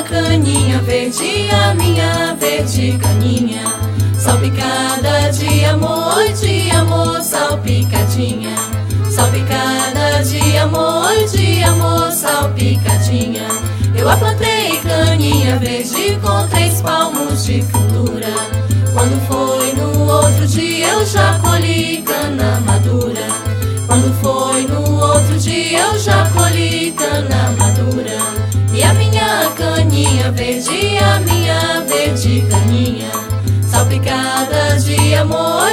caninha verde, a minha verde caninha, salpicada de amor, salpicadinha, salpicada de amor, salpicadinha. Eu a plantei caninha verde com 3 palmos de fundura. Quando foi no outro dia eu já colhi cana madura. Quando foi no outro dia eu já colhi cana madura. E a minha caninha verde, a minha verde caninha, salpicada de amor,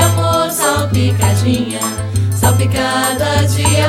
salpicadinha, salpicada de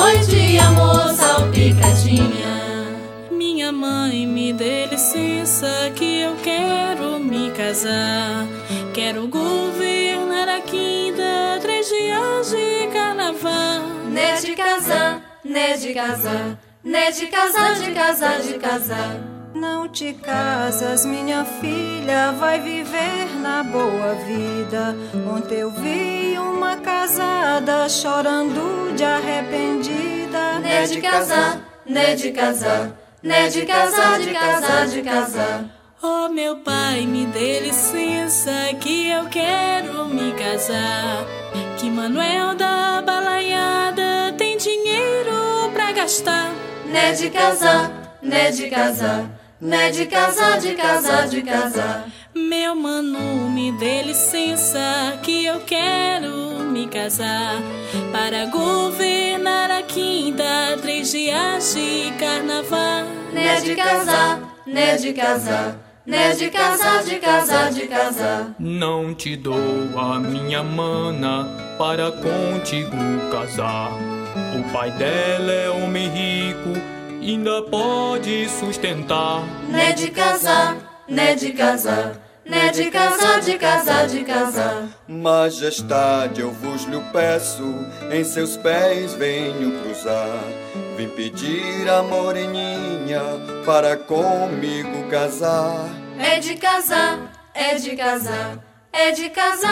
amor, salpicadinha. Minha mãe me dê licença que eu quero me casar. Quero governar a quinta, 3 dias de carnaval. Né de casar, né de casar, né de casar, de casar, de casar. Não te casas, minha filha, vai viver na boa vida. Ontem eu vi uma casada chorando de arrependida. Né de casar, né de casar, né de casar, de casar, de casar. Oh, meu pai, me dê licença que eu quero me casar. Que Manuel da balaiada tem dinheiro pra gastar. Né de casar, né de casar, né de casar, de casar, de casar. Meu mano, me dê licença que eu quero me casar. Para governar a quinta, 3 dias de carnaval. Né de casar, né de casar, né de casar, de casar, de casar. Não te dou a minha mana para contigo casar. O pai dela é homem rico, ainda pode sustentar. Né de casar, né de casar, né de casar, de casar, de casar. Majestade, eu vos lhe peço, em seus pés venho cruzar. Vim pedir a moreninha para comigo casar. É de casar, é de casar, é de casar.